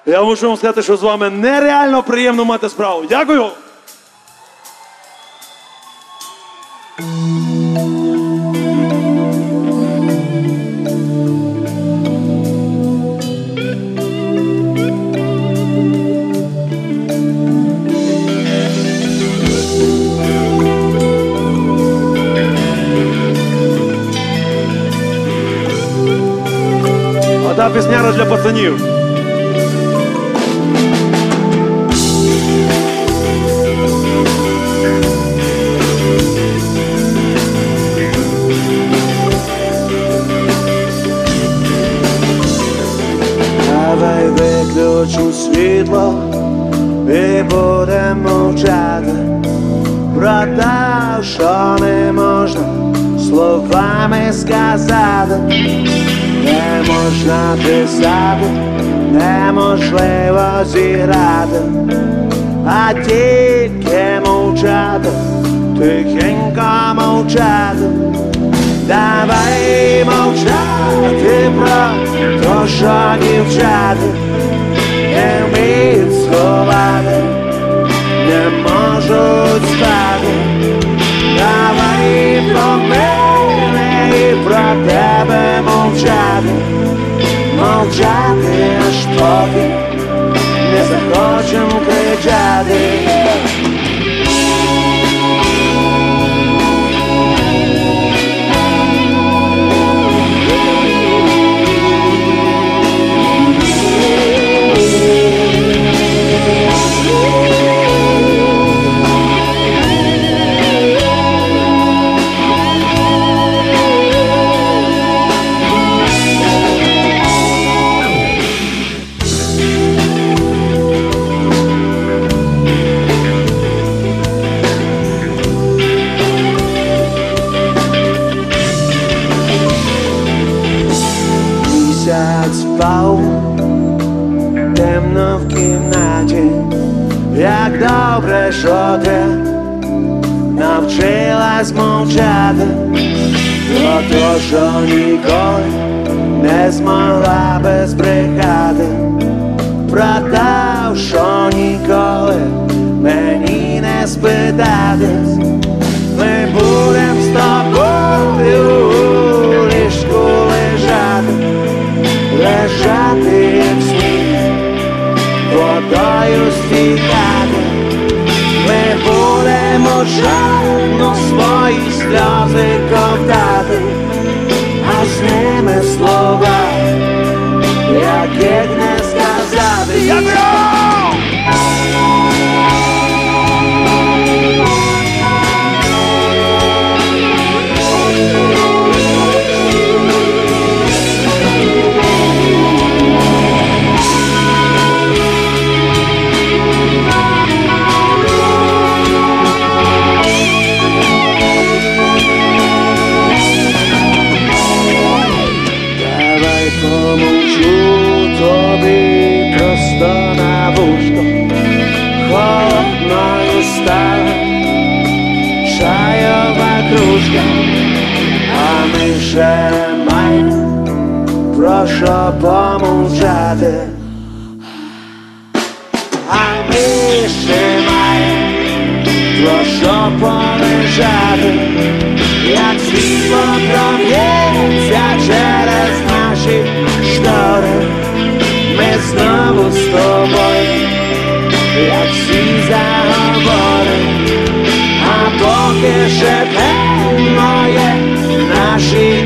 Я мушу вам сказати, що з вами нереально приємно мати справу. Дякую! Ота пісняра для пацанів. Давай виключу світло і будемо мовчати про те, що не можна словами сказати. Не можна писати, неможливо зіграти, а тільки мовчати, тихенько мовчати. Давай мовчати про те, що дівчата не вміють сховати, не можуть спати. Давай про мене і про тебе мовчати, мовчати, аж поки не захочем кричати. Місяць впав темно в кімнаті, як добре, що ти навчилась мовчати про те, що ніколи не змогла би збрехати, про те, що ніколи мені не спитатись. Ми будем з тобою у ліжку лежати, лежати, як сніг, водою стікати. Ми будемо жадно свої сльози ковтати, а з ними слова, яких не сказати. Тобі просто на вушко холодною стала чайова кружка, а ми ще маємо про що помовчати, а ми ще маємо про що полежати, як світло проб'ється через наші штори. Ми знову з тобою, як всі заговоримо, а поки ще темно є наші